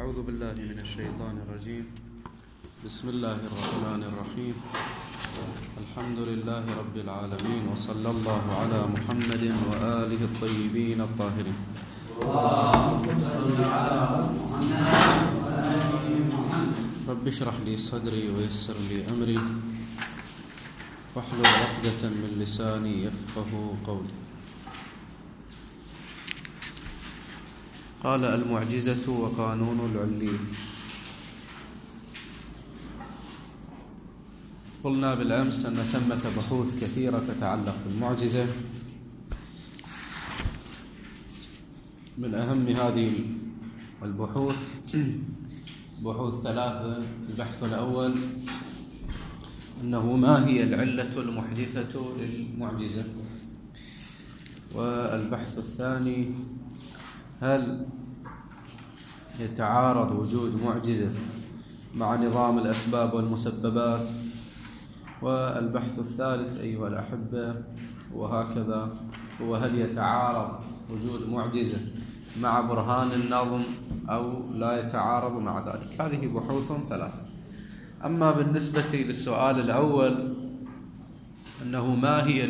أعوذ بالله من الشيطان الرجيم. بسم الله الرحمن الرحيم. الحمد لله رب العالمين، وصلى الله على محمد وآله الطيبين الطاهرين. اللهم صل على محمد. رب اشرح لي صدري ويسر لي أمري واحلل عقدة من لساني يفقه قولي. قال: المعجزة وقانون العلي. قلنا بالأمس أن ثمة بحوث كثيرة تتعلق بالمعجزة. من أهم هذه البحوث بحوث ثلاثة. البحث الأول أنه ما هي العلة المحدثة للمعجزة، والبحث الثاني هل يتعارض وجود معجزة مع نظام الأسباب والمسببات، والبحث الثالث أيها الأحبة وهكذا هو هل يتعارض وجود معجزة مع برهان النظم أو لا يتعارض مع ذلك. هذه بحوث ثلاثة. أما بالنسبة للسؤال الأول أنه ما هي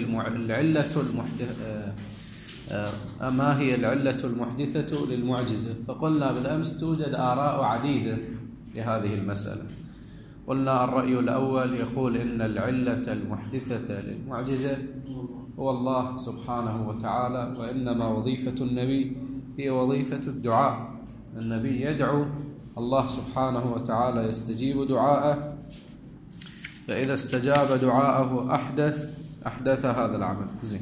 العلة المحدثة للمعجزة، فقلنا بالأمس توجد آراء عديدة لهذه المسألة. قلنا الرأي الأول يقول إن العلة المحدثة للمعجزة هو الله سبحانه وتعالى، وإنما وظيفة النبي هي وظيفة الدعاء. النبي يدعو الله سبحانه وتعالى يستجيب دعاءه، فإذا استجاب دعاءه أحدث هذا العمل. زين.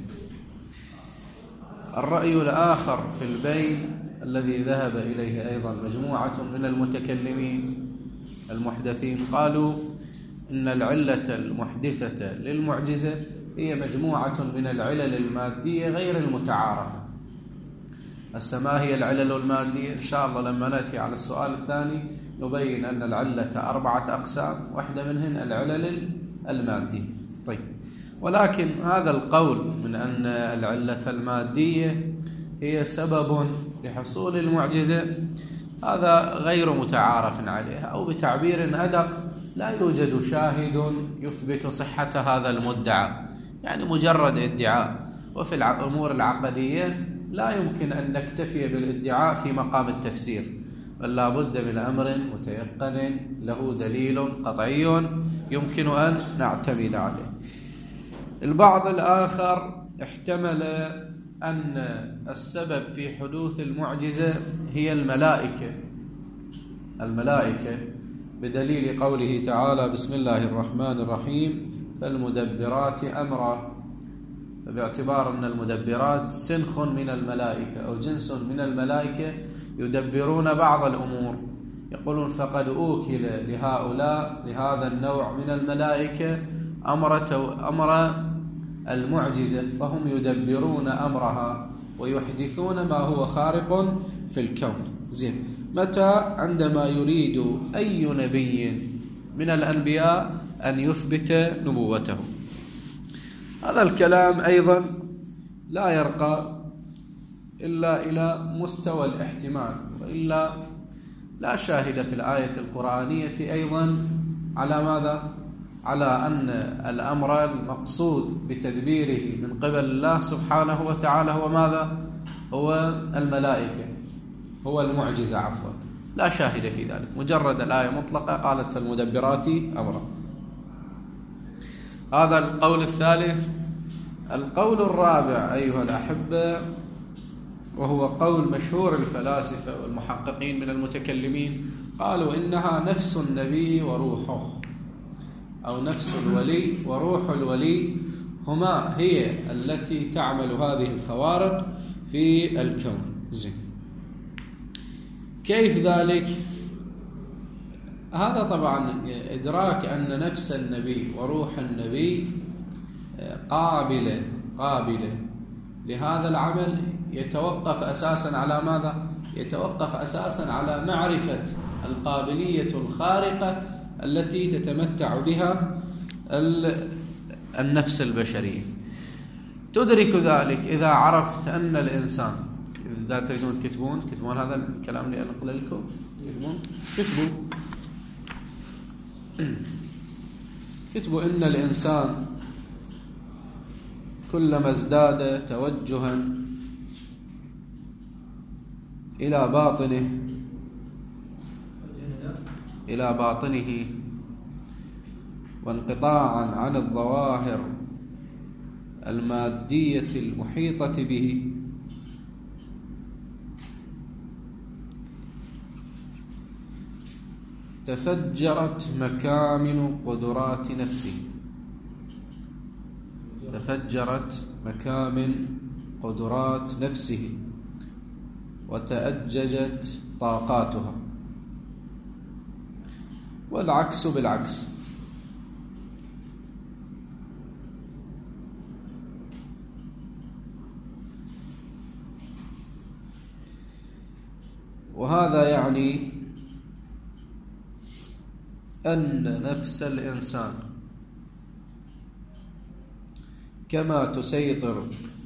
الرأي الآخر في البين الذي ذهب إليه أيضا مجموعة من المتكلمين المحدثين، قالوا إن العلة المحدثة للمعجزة هي مجموعة من العلل المادية غير المتعارفة. ما هي العلل المادية؟ إن شاء الله لما نأتي على السؤال الثاني نبين أن العلة 4 أقسام، واحدة منهن العلل المادية. طيب، ولكن هذا القول من أن العلة المادية هي سبب لحصول المعجزة هذا غير متعارف عليها، أو بتعبير أدق لا يوجد شاهد يثبت صحة هذا المدعى، يعني مجرد ادعاء. وفي الأمور العقدية لا يمكن أن نكتفي بالادعاء في مقام التفسير، بل لا بد من أمر متيقن له دليل قطعي يمكن أن نعتمد عليه. البعض الآخر احتمل أن السبب في حدوث المعجزة هي الملائكة بدليل قوله تعالى: بسم الله الرحمن الرحيم فالمدبرات أمرا، باعتبار أن المدبرات سنخ من الملائكة أو جنس من الملائكة يدبرون بعض الأمور. يقولون فقد أوكل لهذا النوع من الملائكة أمر المعجزة، فهم يدبرون أمرها ويحدثون ما هو خارق في الكون. زين. متى؟ عندما يريد أي نبي من الأنبياء أن يثبت نبوته. هذا الكلام أيضا لا يرقى إلا إلى مستوى الاحتمال، وإلا لا شاهد في الآية القرآنية أيضا على ماذا؟ على أن الأمر المقصود بتدبيره من قبل الله سبحانه وتعالى هو ماذا؟ هو الملائكة، هو المعجزة عفوا. لا شاهد في ذلك، مجرد الآية مطلقة قالت فالمدبرات أمرا. هذا القول الثالث. القول الرابع أيها الأحبة، وهو قول مشهور الفلاسفة والمحققين من المتكلمين، قالوا إنها نفس النبي وروحه، أو نفس الولي وروح الولي هي التي تعمل هذه الخوارق في الكون. زين. كيف ذلك؟ هذا طبعا إدراك أن نفس النبي وروح النبي قابلة لهذا العمل يتوقف أساسا على ماذا؟ يتوقف أساسا على معرفة القابلية الخارقة التي تتمتع بها النفس البشرية. تدرك ذلك إذا عرفت أن الإنسان إذا تريدون تكتبون هذا الكلام اللي أنقله لكم، كتبوا إن الإنسان كلما ازداد توجها إلى باطنه وانقطاعا عن الظواهر المادية المحيطة به تفجرت مكامن قدرات نفسه وتأججت طاقاتها، والعكس بالعكس. وهذا يعني أن نفس الإنسان كما تسيطر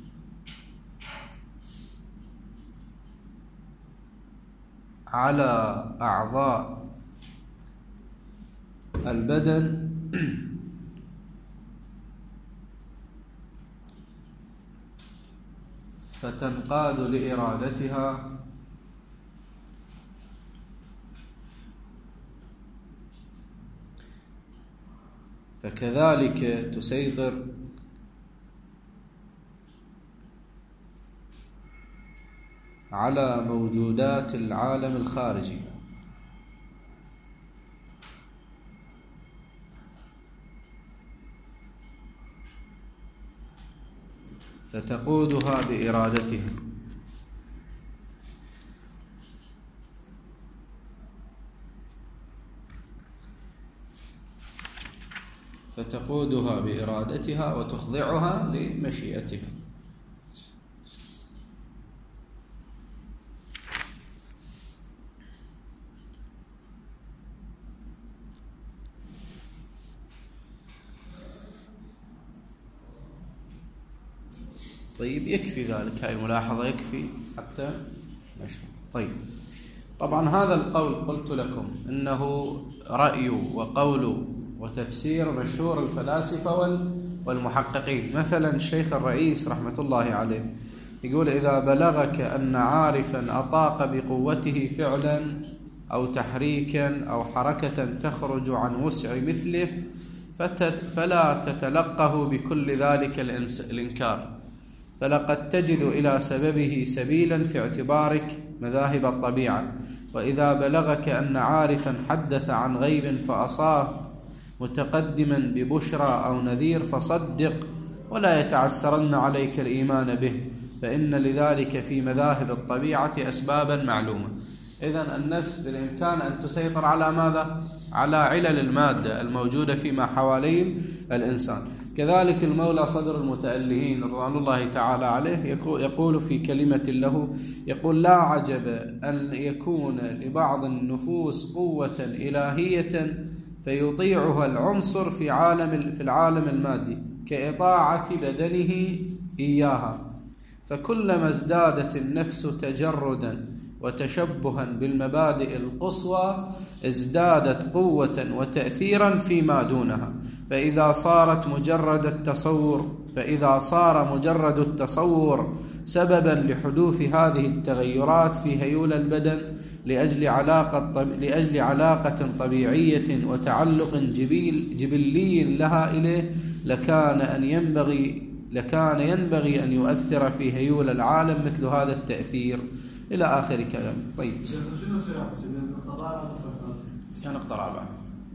على أعضاء البدن فتنقاد لإرادتها، فكذلك تسيطر على موجودات العالم الخارجي، فتقودها بإرادتها. وتخضعها لمشيئتك. طيب، يكفي ذلك، هاي الملاحظة يكفي حتى نشرح. طيب، طبعا هذا القول قلت لكم إنه رأي وقول وتفسير مشهور الفلاسفة والمحققين. مثلا الشيخ الرئيس رحمة الله عليه يقول: إذا بلغك أن عارفا أطاق بقوته فعلا أو تحريكا أو حركة تخرج عن وسع مثله فلا تتلقه بكل ذلك الإنكار، فلقد تجد إلى سببه سبيلا في اعتبارك مذاهب الطبيعة. وإذا بلغك أن عارفا حدث عن غيب فأصاب متقدما ببشرى أو نذير فصدق، ولا يتعسرن عليك الإيمان به، فإن لذلك في مذاهب الطبيعة أسبابا معلومة. إذن النفس بالإمكان أن تسيطر على ماذا؟ على علل المادة الموجودة فيما حوالين الإنسان. كذلك المولى صدر المتألهين رضوان الله تعالى عليه يقول في كلمة له، يقول: لا عجب أن يكون لبعض النفوس قوة إلهية فيطيعها العنصر في العالم المادي كإطاعة بدنه إياها، فكلما ازدادت النفس تجردا وتشبها بالمبادئ القصوى ازدادت قوة وتأثيرا فيما دونها. فإذا صار مجرد التصور سببا لحدوث هذه التغيرات في هيول البدن لأجل علاقة طبيعية وتعلق جبلي لها إليه، لكان ينبغي أن يؤثر في هيول العالم مثل هذا التأثير، إلى آخر كلام. طيب، كان نقطة رابعة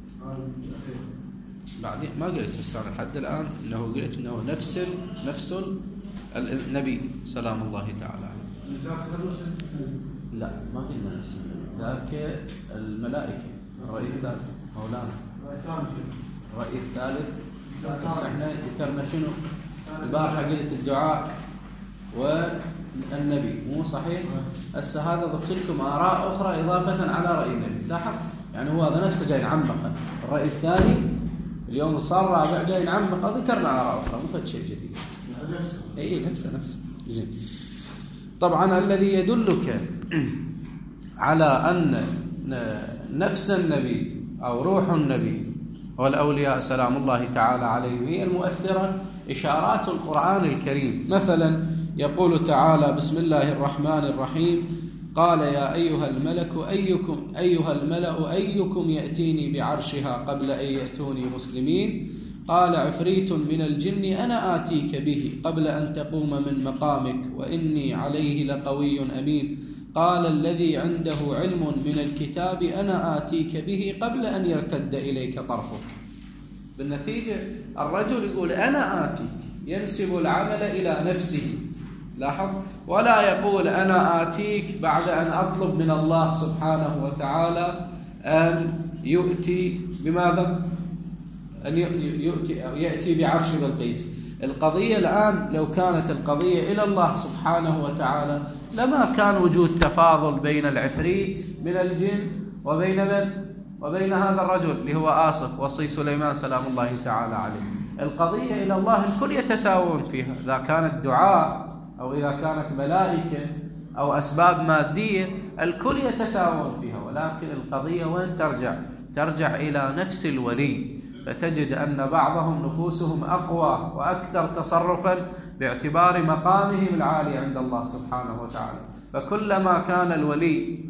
بعدين ما قلت في السنة لحد الآن إنه قلت إنه نفس النبي سلام الله تعالى عليه. لا، ما قلنا نفس ذاك الملائكة. الرأي الثالث مولانا، الرأي الثالث احنا ذكرنا شنو البارحة؟ قلت الدعاء والنبي، مو صحيح؟ هسه هذا ضفت لكم آراء أخرى إضافة على رأي النبي. لاحظ يعني هو هذا نفسه جاي نعمقه. الرأي الثاني اليوم صار رابع جاي نعمقه، ذكرنا آراء أخرى، مو فد شيء جديد. اي نفسه زين. طبعا الذي يدلك على أن نفس النبي أو روح النبي والأولياء سلام الله تعالى عليهم هي المؤثرة إشارات القرآن الكريم. مثلا يقول تعالى بسم الله الرحمن الرحيم: قال يا أيها الملأ أيكم يأتيني بعرشها قبل أن يأتوني مسلمين قال عفريت من الجن أنا آتيك به قبل أن تقوم من مقامك وإني عليه لقوي أمين قال الذي عنده علم من الكتاب أنا آتيك به قبل أن يرتد إليك طرفك. بالنتيجة الرجل يقول أنا آتيك، ينسب العمل إلى نفسه، لاحظ، ولا يقول أنا آتيك بعد أن أطلب من الله سبحانه وتعالى أن يؤتي بماذا؟ أن يأتي بعرش بلقيس. القضية الآن لو كانت القضية إلى الله سبحانه وتعالى لما كان وجود تفاضل بين العفريت من الجن وبين من؟ وبين هذا الرجل اللي هو آصف وصي سليمان سلام الله تعالى عليه. القضية إلى الله الكل يتساوون فيها، إذا كانت دعاء أو إذا كانت ملائكة أو أسباب مادية الكل يتساوون فيها، ولكن القضية وين ترجع إلى نفس الولي، فتجد أن بعضهم نفوسهم أقوى وأكثر تصرفا باعتبار مقامهم العالي عند الله سبحانه وتعالى. فكلما كان الولي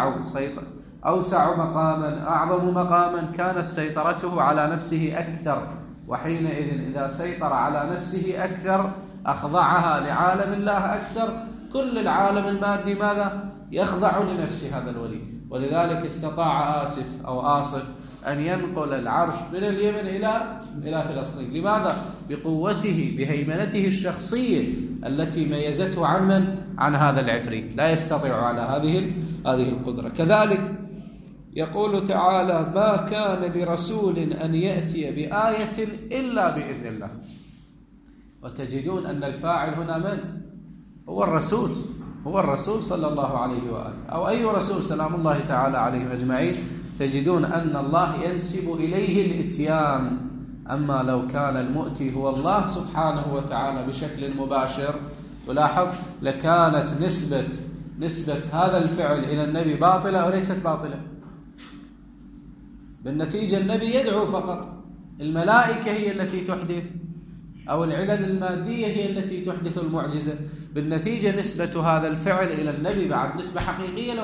أوسع مقاما أعظم مقاما كانت سيطرته على نفسه أكثر، وحينئذ إذا سيطر على نفسه أكثر أخضعها لعالم الله أكثر. كل العالم المادي ماذا؟ يخضع لنفس هذا الولي. ولذلك استطاع آصف أن ينقل العرش من اليمن إلى فلسطين. لماذا؟ بقوته بهيمنته الشخصية التي ميزته عن من؟ عن هذا العفريت، لا يستطيع على هذه القدرة. كذلك يقول تعالى: ما كان لرسول أن يأتي بآية إلا بإذن الله. وتجدون أن الفاعل هنا من؟ هو الرسول صلى الله عليه وآله، أو أي رسول سلام الله تعالى عليهم أجمعين. تجدون أن الله ينسب إليه الإتيان. أما لو كان المؤتي هو الله سبحانه وتعالى بشكل مباشر، ولاحظ، لكانت نسبة هذا الفعل إلى النبي باطلة أو ليست باطلة. بالنتيجة النبي يدعو فقط، الملائكة هي التي تحدث، أو العلل المادية هي التي تحدث المعجزة. بالنتيجة نسبة هذا الفعل إلى النبي بعد نسبة حقيقية أو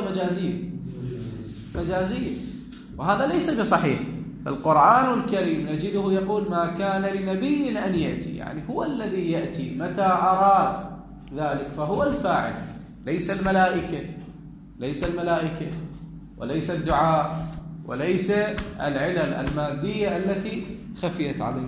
مجازية، وهذا ليس بصحيح. فالقرآن الكريم نجده يقول: ما كان لنبي أن يأتي، يعني هو الذي يأتي متى أراد ذلك، فهو الفاعل، ليس الملائكة وليس الدعاء وليس العلل المادية التي خفيت عليه.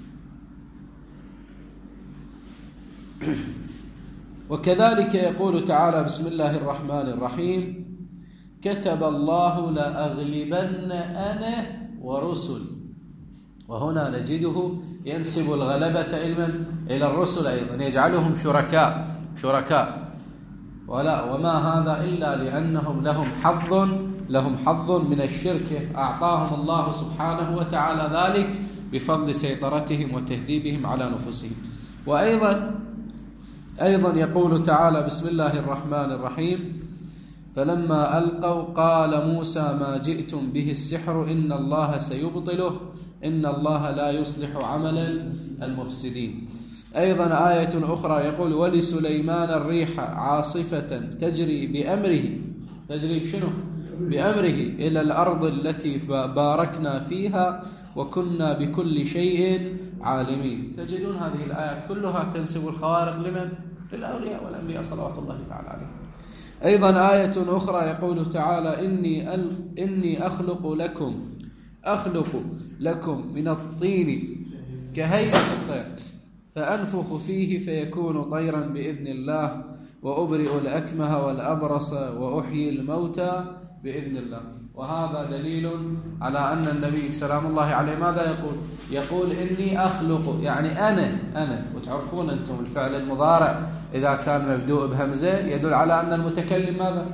وكذلك يقول تعالى بسم الله الرحمن الرحيم: كتب الله لأغلبن أنا ورسل. وهنا نجده ينسب الغلبة إلى الرسل أيضا، يجعلهم شركاء وما هذا إلا لأنهم لهم حظ من الشرك أعطاهم الله سبحانه وتعالى ذلك بفضل سيطرتهم وتهذيبهم على نفوسهم. وأيضا يقول تعالى بسم الله الرحمن الرحيم: فلما ألقوا قال موسى ما جئتم به السحر إن الله سيبطله إن الله لا يصلح عمل المفسدين. أيضا آية أخرى يقول: ولسليمان الريح عاصفة تجري بأمره إلى الأرض التي باركنا فيها وكنا بكل شيء عالمين. تجدون هذه الآيات كلها تنسب الخوارق لمن؟ للأولياء والأنبياء صلوات الله تعالى عليهم. أيضا آية أخرى يقول تعالى: إني أخلق لكم من الطين كهيئة الطير فأنفخ فيه فيكون طيرا بإذن الله وأبرئ الأكمه والأبرص وأحيي الموتى بإذن الله. وهذا دليل على أن النبي سلام الله عليه ماذا يقول إني أخلق، يعني أنا. وتعرفون أنتم الفعل المضارع إذا كان مبدوء بهمزة يدل على أن المتكلم ماذا؟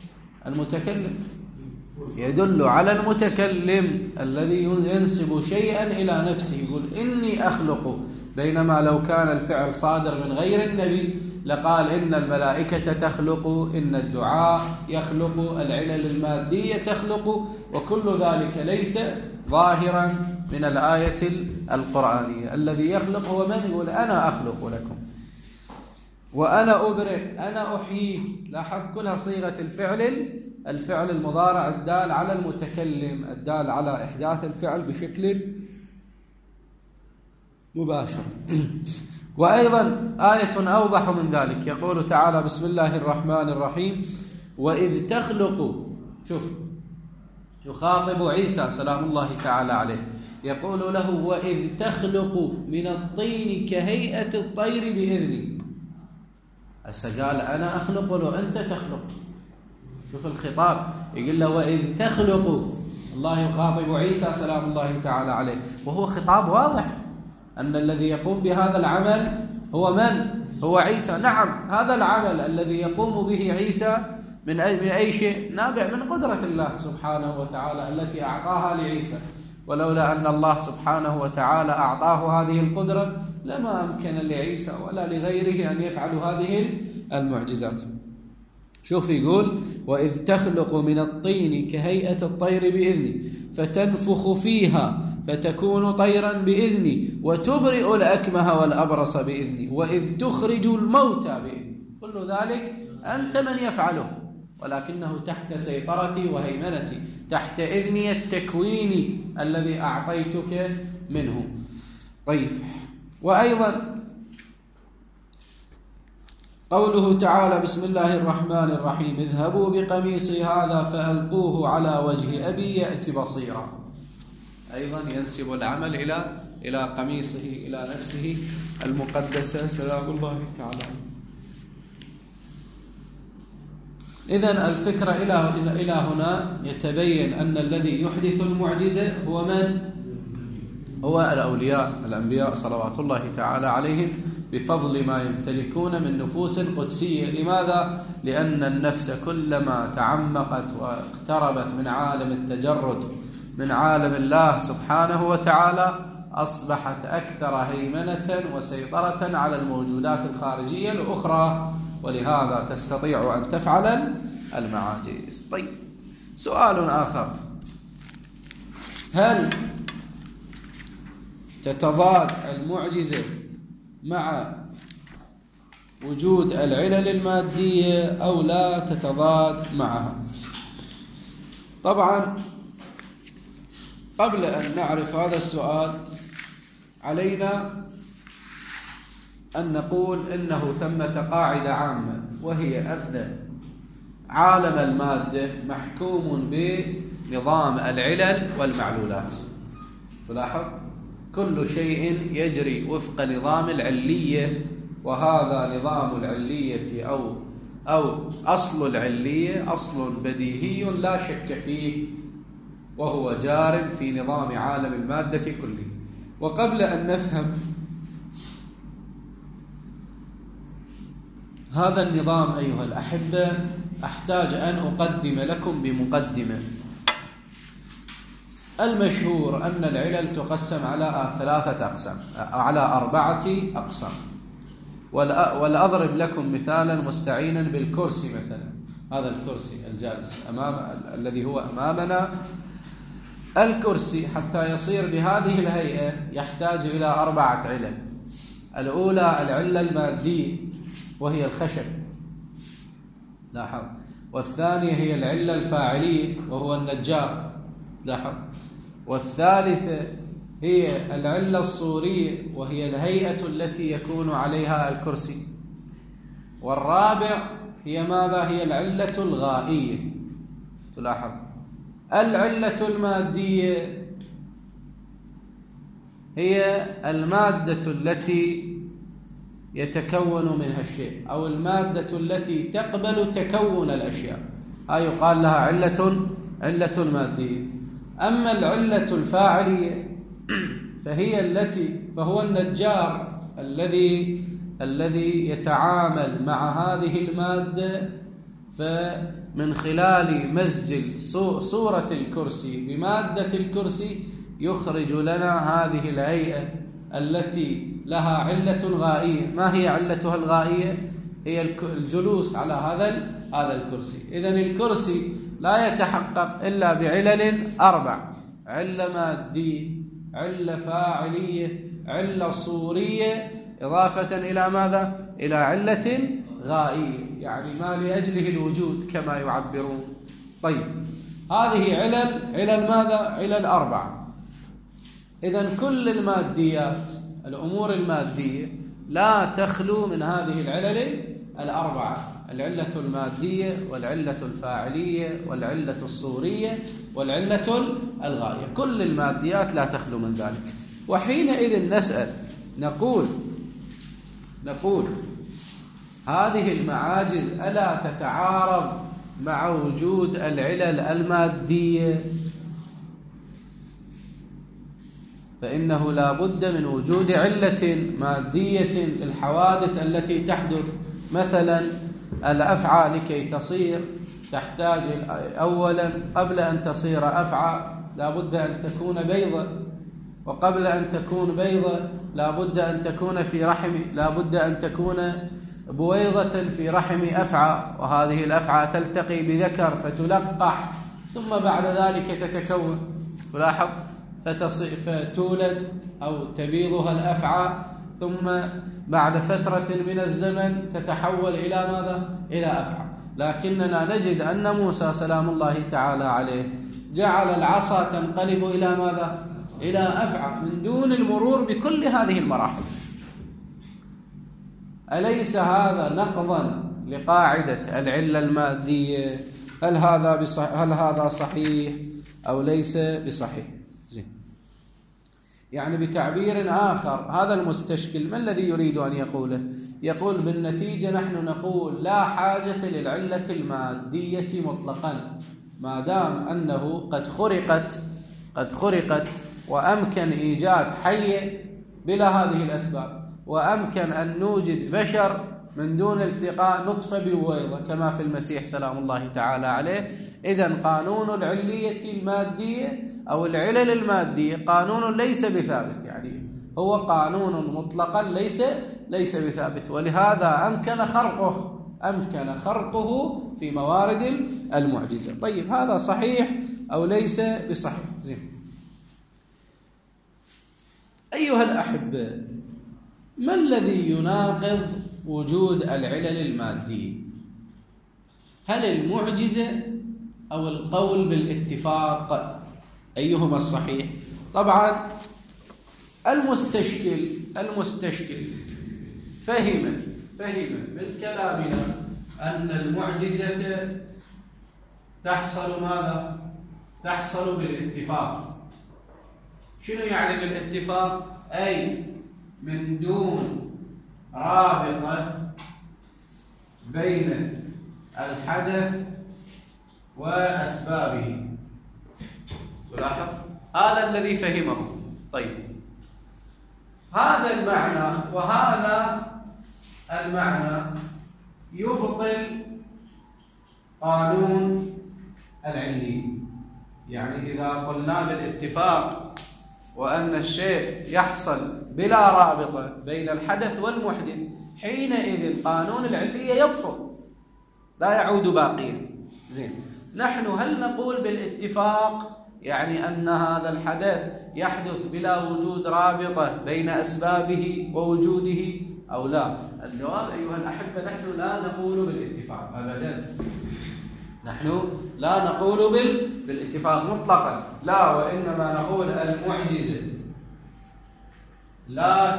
يدل على المتكلم الذي ينسب شيئا إلى نفسه، يقول إني أخلق. بينما لو كان الفعل صادر من غير النبي لقال إن الملائكة تخلق، إن الدعاء يخلق، العلل المادية تخلق، وكل ذلك ليس ظاهرا من الآية القرآنية. الذي يخلق هو من؟ يقول أنا أخلق لكم وأنا أبرئ، أنا أحيي. لاحظ كلها صيغة الفعل المضارع الدال على المتكلم، الدال على إحداث الفعل بشكل مباشر. وأيضا آية أوضح من ذلك، يقول تعالى بسم الله الرحمن الرحيم: وإذ تخلق. شوف، يخاطب عيسى سلام الله تعالى عليه، يقول له: وإذ تخلق من الطين كهيئة الطير بإذني. هسه قال أنا أخلق له، أنت تخلق. شوف الخطاب، يقول له وإذ تخلق. الله يخاطب عيسى سلام الله تعالى عليه، وهو خطاب واضح أن الذي يقوم بهذا العمل هو من؟ هو عيسى. نعم، هذا العمل الذي يقوم به عيسى من أي شيء؟ نابع من قدرة الله سبحانه وتعالى التي أعطاها لعيسى، ولولا أن الله سبحانه وتعالى أعطاه هذه القدرة لما أمكن لعيسى ولا لغيره أن يفعلوا هذه المعجزات. شوف يقول: وإذ تخلق من الطين كهيئة الطير بإذني فتنفخ فيها فتكون طيرا بإذني وتبرئ الأكمه والأبرص بإذني وإذ تخرج الموتى بإذني. كل ذلك أنت من يفعله، ولكنه تحت سيطرتي وهيمنتي، تحت إذني التكويني الذي أعطيتك منه. طيب، وأيضا قوله تعالى بسم الله الرحمن الرحيم: اذهبوا بقميصي هذا فألقوه على وجه أبي يأتي بصيرا. أيضا ينسب العمل إلى قميصه، إلى نفسه المقدسة سلام الله تعالى. إذن الفكرة إلى هنا يتبين أن الذي يحدث المعجزة هو من؟ هو الأولياء الأنبياء صلوات الله تعالى عليهم، بفضل ما يمتلكون من نفوس قدسية. لماذا؟ لأن النفس كلما تعمقت واقتربت من عالم التجرد، من عالم الله سبحانه وتعالى، أصبحت أكثر هيمنة وسيطرة على الموجودات الخارجية الأخرى، ولهذا تستطيع أن تفعل المعاجز. طيب، سؤال آخر: هل تتضاد المعجزة مع وجود العلل المادية أو لا تتضاد معها؟ طبعا قبل أن نعرف هذا السؤال علينا أن نقول إنه ثمة قاعدة عامة، وهي أن عالم المادة محكوم بنظام العلل والمعلولات. تلاحظ كل شيء يجري وفق نظام العلية، وهذا نظام العلية أو أصل العلية أصل بديهي لا شك فيه، وهو جار في نظام عالم المادة كله. وقبل أن نفهم هذا النظام أيها الأحبة، أحتاج أن أقدم لكم بمقدمة. المشهور أن العلل تقسم على 3 أقسام، على 4 أقسام. ولأضرب لكم مثالا مستعينا بالكرسي مثلا. هذا الكرسي الجالس الذي هو أمامنا، الكرسي حتى يصير بهذه الهيئة يحتاج إلى 4 علل. الأولى العلة المادية وهي الخشب، لاحظ. والثانية هي العلة الفاعلية وهو النجار، لاحظ. والثالثة هي العلة الصورية وهي الهيئة التي يكون عليها الكرسي. والرابع هي ماذا؟ هي العلة الغائية. تلاحظ العلة المادية هي المادة التي يتكون منها الشيء، أو المادة التي تقبل تكون الأشياء، هاي يقال لها علة مادية. أما العلة الفاعلية فهو النجار الذي يتعامل مع هذه المادة، فمن خلال مزج صورة الكرسي بمادة الكرسي يخرج لنا هذه الهيئة التي لها علة غائية. ما هي علتها الغائية؟ هي الجلوس على هذا الكرسي. إذن الكرسي لا يتحقق إلا بعلل 4: علة مادية، علة فاعلية، علة صورية، إضافة إلى ماذا؟ إلى علة غائية، يعني ما لأجله الوجود كما يعبرون. طيب، هذه علل ماذا؟ علل 4. إذن كل الماديات، الأمور المادية لا تخلو من هذه العلل 4: العلة المادية، والعلة الفاعلية، والعلة الصورية، والعلة الغائية. كل الماديات لا تخلو من ذلك. وحينئذ نسأل، نقول هذه المعاجز ألا تتعارض مع وجود العلل المادية؟ فإنه لا بد من وجود علة مادية للحوادث التي تحدث. مثلا الأفعى لكي تصير تحتاج أولا قبل أن تصير أفعى لا بد أن تكون بيضة، وقبل أن تكون بيضة لا بد أن تكون في رحم، لا بد أن تكون بويضة في رحم أفعى، وهذه الأفعى تلتقي بذكر فتلقح، ثم بعد ذلك تتكون، تلاحظ، فتولد أو تبيضها الأفعى، ثم بعد فترة من الزمن تتحول إلى ماذا؟ إلى أفعى. لكننا نجد أن موسى سلام الله تعالى عليه جعل العصا تنقلب إلى ماذا؟ إلى أفعى من دون المرور بكل هذه المراحل. أليس هذا نقضا لقاعدة العلة المادية؟ هل هذا صحيح أو ليس بصحيح؟ زين. يعني بتعبير آخر، هذا المستشكل ما الذي يريد أن يقوله؟ يقول بالنتيجة نحن نقول لا حاجة للعلة المادية مطلقا، ما دام أنه قد خرقت وأمكن إيجاد حي بلا هذه الأسباب، وأمكن أن نوجد بشر من دون التقاء نطفة بويضة كما في المسيح سلام الله تعالى عليه. إذن قانون العلية المادية أو العلل المادية قانون ليس بثابت، يعني هو قانون مطلقا ليس بثابت، ولهذا أمكن خرقه في موارد المعجزة. طيب، هذا صحيح أو ليس بصحيح؟ زين. أيها الأحبة، ما الذي يناقض وجود العلل المادية؟ هل المعجزة أو القول بالاتفاق؟ أيهما الصحيح؟ طبعا المستشكل فهم من كلامنا أن المعجزة تحصل ماذا؟ تحصل بالاتفاق. شنو يعني بالاتفاق؟ أي من دون رابطة بين الحدث وأسبابه. تلاحظ، هذا الذي فهمه. طيب، هذا المعنى وهذا المعنى يبطل قانون العلية. يعني إذا قلنا بالاتفاق وأن الشيء يحصل بلا رابطة بين الحدث والمحدث، حينئذ قانون العلية يبطل، لا يعود باقيا. زين، نحن هل نقول بالاتفاق يعني أن هذا الحدث يحدث بلا وجود رابطة بين أسبابه ووجوده أو لا؟ الجواب أيها الأحبة، نحن لا نقول بالاتفاق أبدا. نحن لا نقول بالاتفاق مطلقا، لا، وإنما نقول المعجزة لا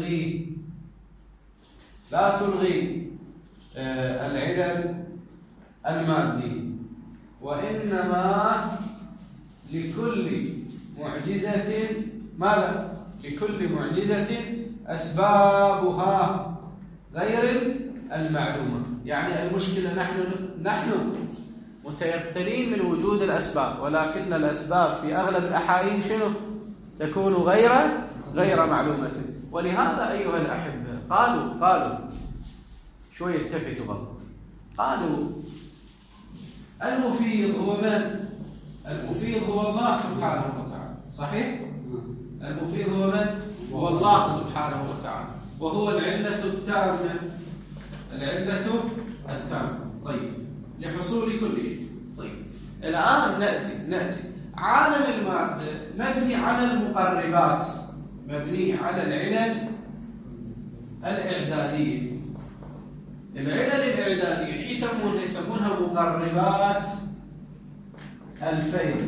تلغي العلل المادية، وإنما لكل معجزة ماذا؟ لكل معجزة أسبابها غير المعلومة. يعني المشكلة نحن متيقنين من وجود الأسباب، ولكن الأسباب في أغلب الأحايين شنو؟ تكون غير معلومة. ولهذا أيها الأحبة قالوا شوي التفتوا بقى، قالوا المفيض هو من؟ المفيض هو الله سبحانه وتعالى. صحيح؟ المفيض هو من؟ هو الله سبحانه وتعالى، وهو العلة التامة العلة التامة. طيب، لحصول كل شيء. طيب، الآن نأتي عالم المادة مبني على المقربات، مبني على العلل الإعدادية. العلل الإعدادية شو يسمونها؟ يسمونها مقربات الفيض.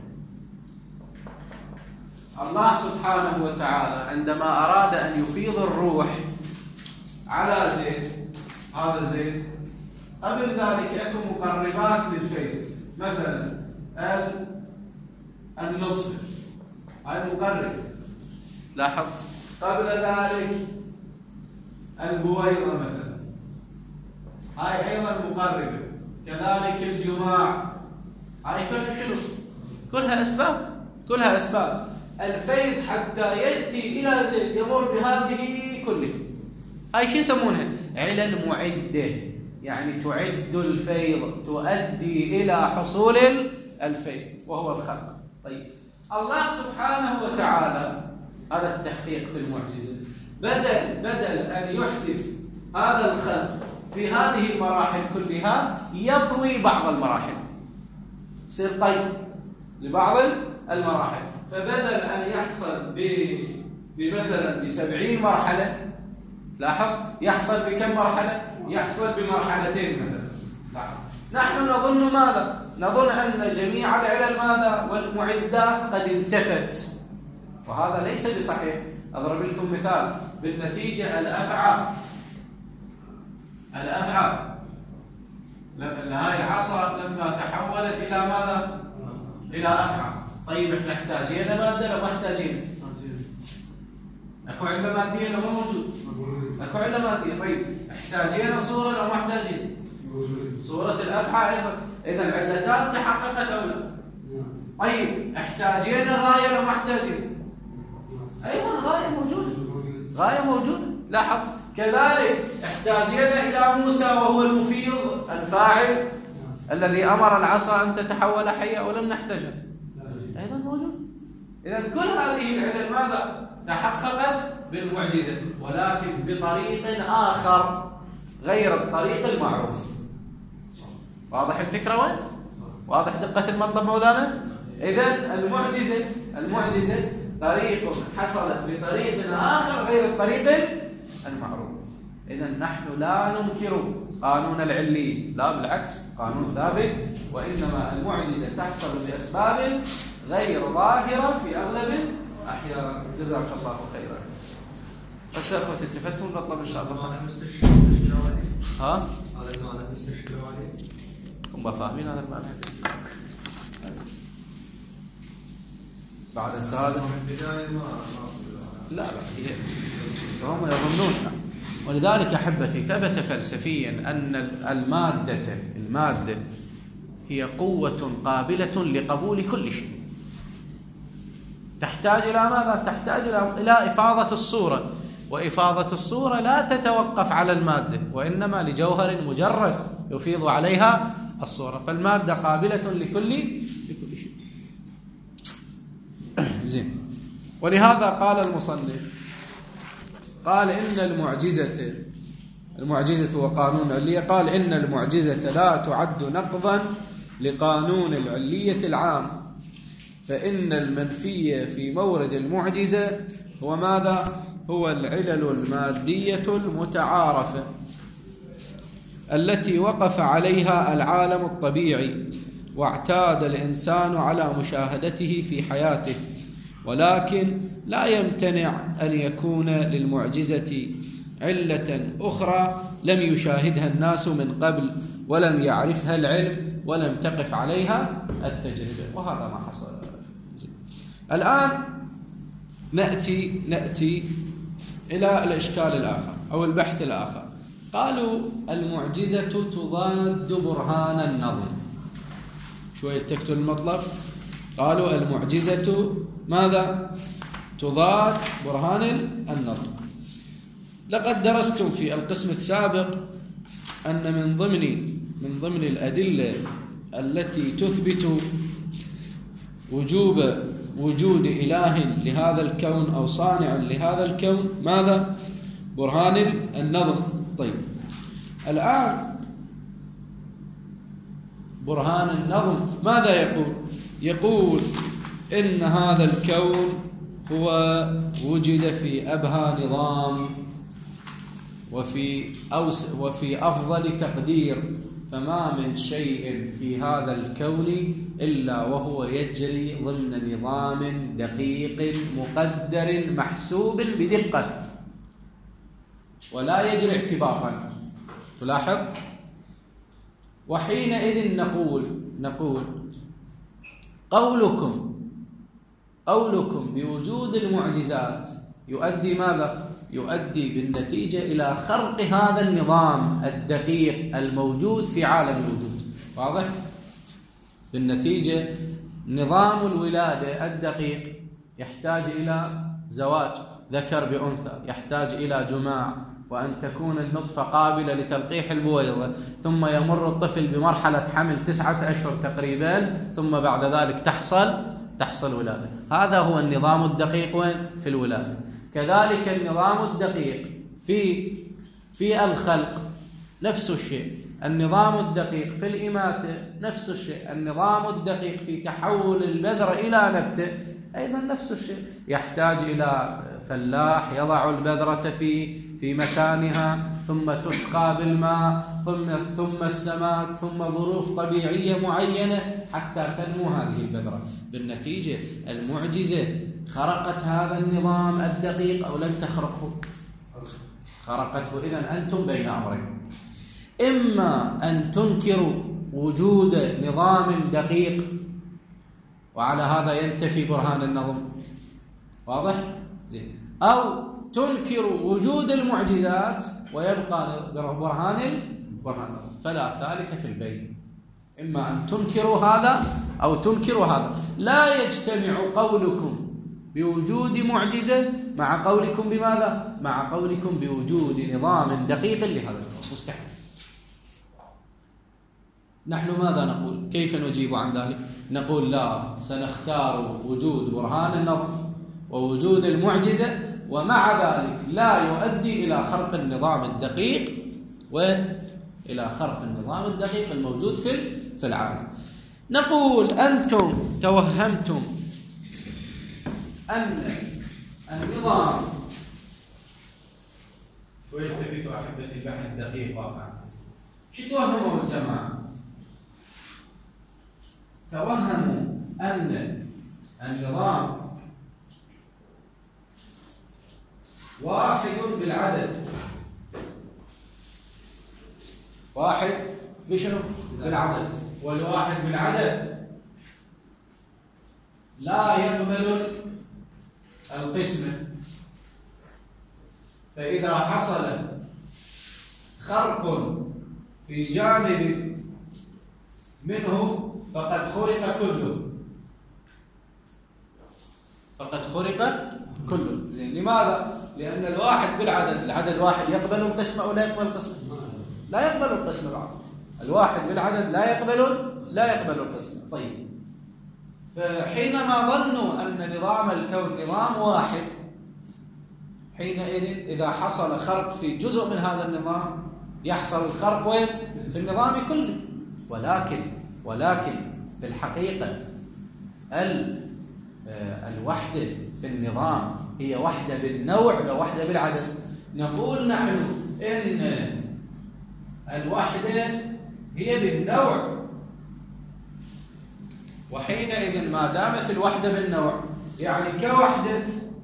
الله سبحانه وتعالى عندما أراد أن يفيض الروح على زيد، هذا زيد، قبل ذلك اكو مقربات للفيض، مثلا النطفة، هاي مقرب، لاحظ. قبل ذلك البويضة مثلا، هاي أيضا مقربة. كذلك الجماع، هاي كلها شنو؟ كلها أسباب. الفيض حتى يأتي إلى زيد يمر بهذه كلها. هاي شو يسمونها؟ علل معدة، يعني تعد الفيض، تؤدي إلى حصول الفيض وهو الخلق. طيب، الله سبحانه وتعالى هذا التحقيق في المعجزة، بدل أن يحدث هذا الخلق في هذه المراحل كلها، يطوي بعض المراحل، يصير طيب لبعض المراحل. فبدل أن يحصل بمثلا ب70 مرحلة، لاحظ، يحصل بكم مرحلة؟ يحصل بمرحلتين مثلا. لاحظ، نحن نظن ماذا؟ نظن أن جميع العلل ماذا؟ والمعدات قد انتفت، وهذا ليس بصحيح. أضرب لكم مثال بالنتيجة. الأفعى، هاي العصا لما تحولت إلى ماذا؟ إلى أفعى. طيب، احنا احتاجين مادة لو ما احتاجين؟ اكو علة مادية لو ما موجود؟ اكو علة مادية. طيب، احتاجين صورة لو ما احتاجين؟ صورة الأفعى أيضا. إذا العلتان تحققت أو لا؟ طيب، احتاجين غاية لو ما احتاجين؟ أيضا غاية موجودة. لاحظ، كذلك احتاجين إلى موسى وهو المفيض الفاعل الذي أمر العصا أن تتحول حية، ولم نحتاجها، أيضا موجود. إذا كل هذه العلل ماذا؟ تحققت بالمعجزة، ولكن بطريق آخر غير الطريق المعروف. واضح الفكرة وين؟ واضح دقة المطلب مولانا؟ إذا المعجزة طريق حصلت بطريق آخر غير الطريق المعروف. إذا نحن لا ننكر قانون العلي، لا بالعكس، قانون ثابت، وإنما المعجزة تحصل بأسباب غير ظاهرة في أغلب الأحيان. جزاك الله خيرا. بس يا أخوتي التفتوا نطلب إن شاء الله. هذا المعنى نستشير عليه. هم فاهمين هذا المعنى؟ بعد السادة لا هم يظنون. ولذلك أحبتي ثبت فلسفيا أن المادة هي قوة قابلة لقبول كل شيء. تحتاج إلى ماذا؟ تحتاج إلى إفاضة الصورة، وإفاضة الصورة لا تتوقف على المادة، وإنما لجوهر مجرد يفيض عليها الصورة. فالمادة قابلة لكل شيء. زين. ولهذا قال المصنف، قال إن المعجزة وقانون العلية، قال إن المعجزة لا تعد نقضا لقانون العلية العام، فإن المنفي في مورد المعجزة هو ماذا؟ هو العلل المادية المتعارفة التي وقف عليها العالم الطبيعي واعتاد الإنسان على مشاهدته في حياته، ولكن لا يمتنع أن يكون للمعجزة علة أخرى لم يشاهدها الناس من قبل، ولم يعرفها العلم، ولم تقف عليها التجربة، وهذا ما حصل. الآن نأتي إلى الإشكال الآخر أو البحث الآخر. قالوا المعجزة تضاد برهان النظم. شوي التفتوا المطلب. قالوا المعجزة ماذا؟ تضاد برهان النظم. لقد درستم في القسم السابق أن من ضمن الأدلة التي تثبت وجود إله لهذا الكون أو صانع لهذا الكون ماذا؟ برهان النظم. طيب، الآن برهان النظم ماذا يقول؟ يقول إن هذا الكون هو وجد في أبهى نظام وفي أفضل تقدير، فما من شيء في هذا الكون إلا وهو يجري ضمن نظام دقيق مقدر محسوب بدقة، ولا يجري اعتباطا. تلاحظ؟ وحينئذ نقول قولكم بوجود المعجزات يؤدي ماذا؟ يؤدي بالنتيجة إلى خرق هذا النظام الدقيق الموجود في عالم الوجود. واضح؟ بالنتيجة نظام الولادة الدقيق يحتاج إلى زواج ذكر بأنثى، يحتاج إلى جماع، وأن تكون النطفة قابلة لتلقيح البويضة، ثم يمر الطفل بمرحلة حمل 9 أشهر تقريبا، ثم بعد ذلك تحصل ولادة. هذا هو النظام الدقيق وين؟ في الولادة. كذلك النظام الدقيق في الخلق نفس الشيء، النظام الدقيق في الإماتة نفس الشيء، النظام الدقيق في تحول البذرة إلى نبتة أيضا نفس الشيء. يحتاج إلى فلاح يضع البذرة في مكانها، ثم تسقى بالماء، ثم السماد، ثم ظروف طبيعية معينة حتى تنمو هذه البذرة. بالنتيجة المعجزة خرقت هذا النظام الدقيق أو لم تخرقه؟ خرقته. إذن أنتم بين أمرين: إما أن تنكروا وجود نظام دقيق، وعلى هذا ينتفي برهان النظم، واضح؟ زين. أو تنكروا وجود المعجزات ويبقى برهان النظم، فلا ثالث في البين. إما أن تنكروا هذا أو تنكروا هذا. لا يجتمع قولكم بوجود معجزة مع قولكم بماذا؟ مع قولكم بوجود نظام دقيق لهذا الكون. مستحيل. نحن ماذا نقول؟ كيف نجيب عن ذلك؟ نقول لا، سنختار وجود برهان النظم ووجود المعجزة، ومع ذلك لا يؤدي إلى خرق النظام الدقيق إلى خرق النظام الدقيق الموجود في العالم. نقول أنتم توهمتم أن النظام، شوي التفتوا أحبتي، البحث دقيق واقعا. شو توهموا الجماعة؟ توهموا أن النظام واحد بالعدد، واحد بشنو؟ بالعدد، والواحد بالعدد لا يقبل القسمة، فإذا حصل خرق في جانب منه فقد خرق كله. زين. لماذا؟ لأن الواحد بالعدد، العدد واحد يقبل القسمة أو لا يقبل القسمة؟ لا يقبل القسمة بعد. الواحد بالعدد لا يقبل القسمة. طيب، فحينما ظنوا أن نظام الكون نظام واحد، حينئذ إذا حصل خرق في جزء من هذا النظام يحصل الخرق وين؟ في النظام كله. ولكن في الحقيقة الوحدة في النظام هي وحدة بالنوع لا وحدة بالعدد. نقول نحن إن الوحدة هي بالنوع، وحينئذ ما دامت الوحدة بالنوع يعني كوحدة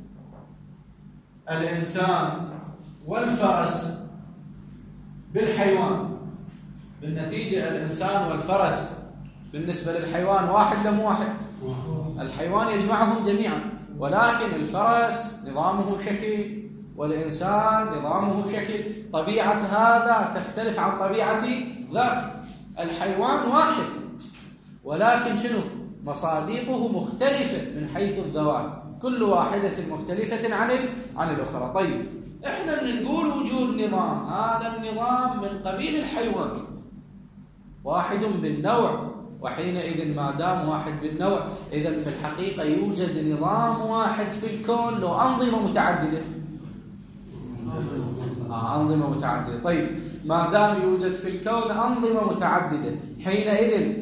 الإنسان والفرس بالحيوان، بالنتيجة الإنسان والفرس بالنسبة للحيوان واحد لم واحد؟ الحيوان يجمعهم جميعا، ولكن الفرس نظامه شكل والإنسان نظامه شكل. طبيعة هذا تختلف عن طبيعة ذاك. الحيوان واحد ولكن شنو؟ مصادقه مختلفة من حيث الذوات، كل واحدة مختلفة عن الأخرى. طيب، إحنا نقول وجود نظام، هذا النظام من قبيل الحيوان واحد بالنوع، وحينئذ ما دام واحد بالنوع إذن في الحقيقة يوجد نظام واحد في الكون له أنظمة متعددة. أنظمة متعددة. طيب، ما دام يوجد في الكون أنظمة متعددة، حينئذ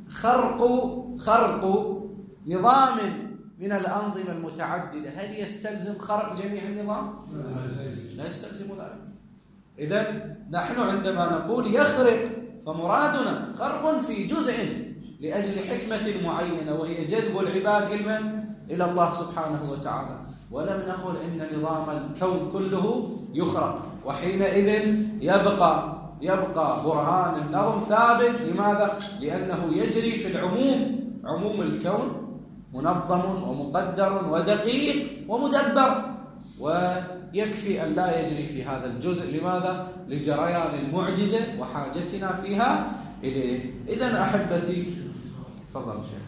خرق نظام من الأنظمة المتعددة هل يستلزم خرق جميع النظام؟ لا يستلزم ذلك. إذن نحن عندما نقول يخرق فمرادنا خرق في جزء لأجل حكمة معينة، وهي جذب العباد إلى الله سبحانه وتعالى، ولم نقل إن نظام الكون كله يخرق، وحينئذ يبقى برهان النظم ثابت. لماذا؟ لأنه يجري في عموم الكون منظم ومقدر ودقيق ومدبر، ويكفي أن لا يجري في هذا الجزء. لماذا؟ لجريان المعجزة وحاجتنا فيها إليه. إذن أحبتي، تفضل شيخ.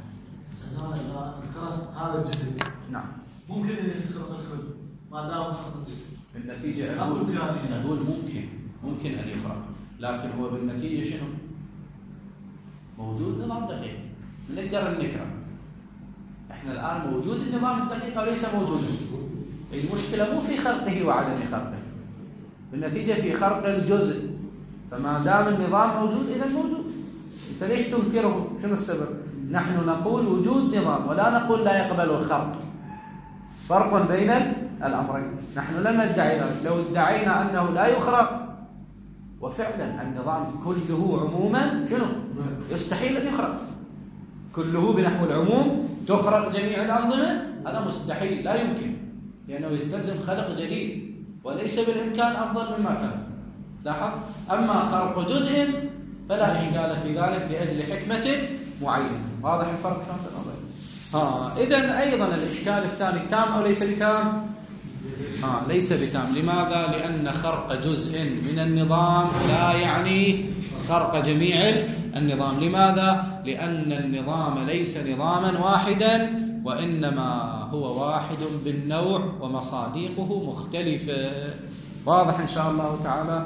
هذا الجزء نعم ممكن أن يخلق الكل ما دام خلق الجزء. بالنتيجة أقول ممكن أن يخرق، لكن هو بالنتيجة شنو؟ موجود نظام دقيق نقدر نكره. احنا الآن موجود النظام الدقيق وليس موجود. المشكلة مو في خرقه وعدم خرقه، بالنتيجة في خرق الجزء. فما دام النظام موجود إذا موجود. أنت ليش تنكره؟ شنو السبب؟ نحن نقول وجود نظام ولا نقول لا يقبل الخرق. فرق بين الأمرين. نحن لم ندعي ذلك. لو ادعينا أنه لا يخرق وفعلا النظام كله عموما شنو؟ يستحيل أن يخرق كله بنحو العموم، تخرق جميع الأنظمة، هذا مستحيل لا يمكن، لأنه يستلزم خلق جديد وليس بالإمكان أفضل مما كان. لاحظ؟ أما خرق جزء فلا إشكال في ذلك لأجل حكمة معينة. واضح الفرق شلون في الأمرين؟ إذن أيضا الإشكال الثاني تام أو ليس بتام؟ ليس بتام. لماذا؟ لأن خرق جزء من النظام لا يعني خرق جميع النظام. لماذا؟ لأن النظام ليس نظاما واحدا، وإنما هو واحد بالنوع ومصاديقه مختلفة. واضح إن شاء الله تعالى؟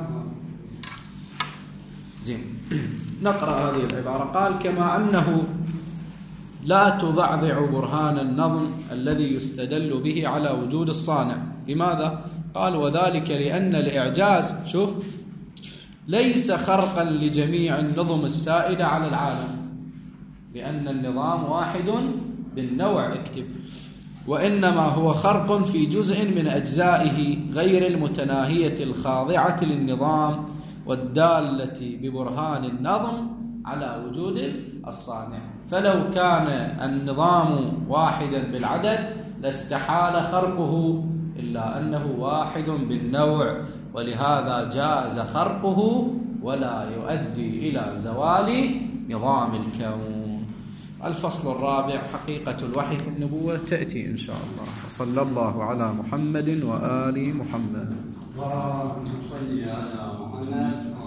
زين، نقرأ هذه العبارة. قال: كما أنه لا تضعضع برهان النظم الذي يستدل به على وجود الصانع. لماذا؟ قال: وذلك لأن الإعجاز شوف ليس خرقا لجميع النظم السائدة على العالم، لأن النظام واحد بالنوع، اكتب، وإنما هو خرق في جزء من أجزائه غير المتناهية الخاضعة للنظام والدالة ببرهان النظم على وجود الصانع. فلو كان النظام واحدا بالعدد لاستحال خرقه، إلا أنه واحد بالنوع، ولهذا جاز خرقه ولا يؤدي إلى زوال نظام الكون. الفصل الرابع: حقيقة الوحي في النبوة، تأتي إن شاء الله. وصلى الله على محمد وآل محمد.